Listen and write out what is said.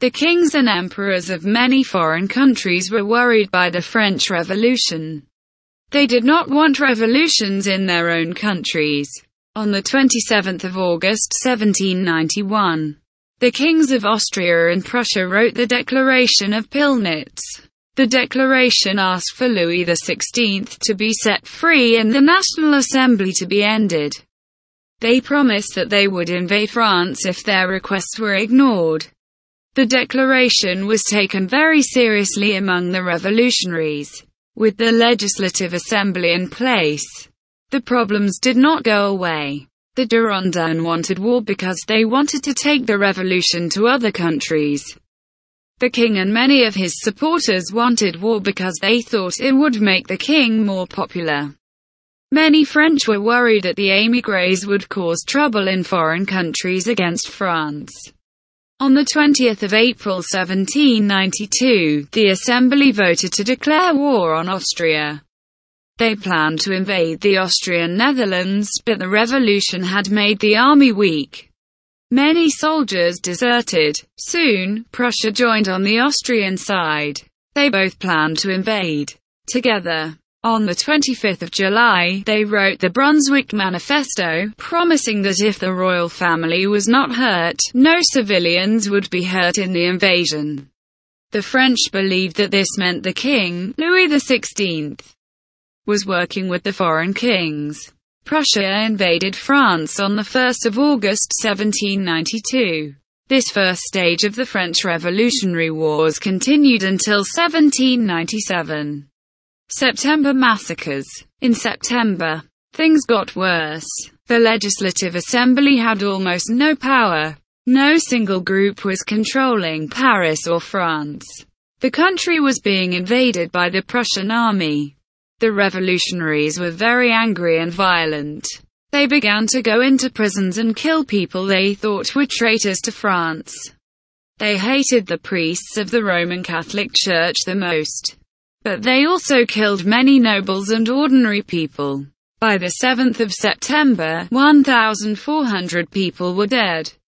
The kings and emperors of many foreign countries were worried by the French Revolution. They did not want revolutions in their own countries. On the 27th of August 1791, the kings of Austria and Prussia wrote the Declaration of Pillnitz. The declaration asked for Louis XVI to be set free and the National Assembly to be ended. They promised that they would invade France if their requests were ignored. The declaration was taken very seriously among the revolutionaries. With the Legislative Assembly in place, the problems did not go away. The Girondins wanted war because they wanted to take the revolution to other countries. The king and many of his supporters wanted war because they thought it would make the king more popular. Many French were worried that the émigrés would cause trouble in foreign countries against France. On the 20th of April 1792, the Assembly voted to declare war on Austria. They planned to invade the Austrian Netherlands, but the revolution had made the army weak. Many soldiers deserted. Soon, Prussia joined on the Austrian side. They both planned to invade together. On the 25th of July, they wrote the Brunswick Manifesto, promising that if the royal family was not hurt, no civilians would be hurt in the invasion. The French believed that this meant the king, Louis XVI, was working with the foreign kings. Prussia invaded France on the 1st of August 1792. This first stage of the French Revolutionary Wars continued until 1797. September massacres. In September, things got worse. The Legislative Assembly had almost no power. No single group was controlling Paris or France. The country was being invaded by the Prussian army. The revolutionaries were very angry and violent. They began to go into prisons and kill people they thought were traitors to France. They hated the priests of the Roman Catholic Church the most. But they also killed many nobles and ordinary people. By the 7th of September, 1,400 people were dead.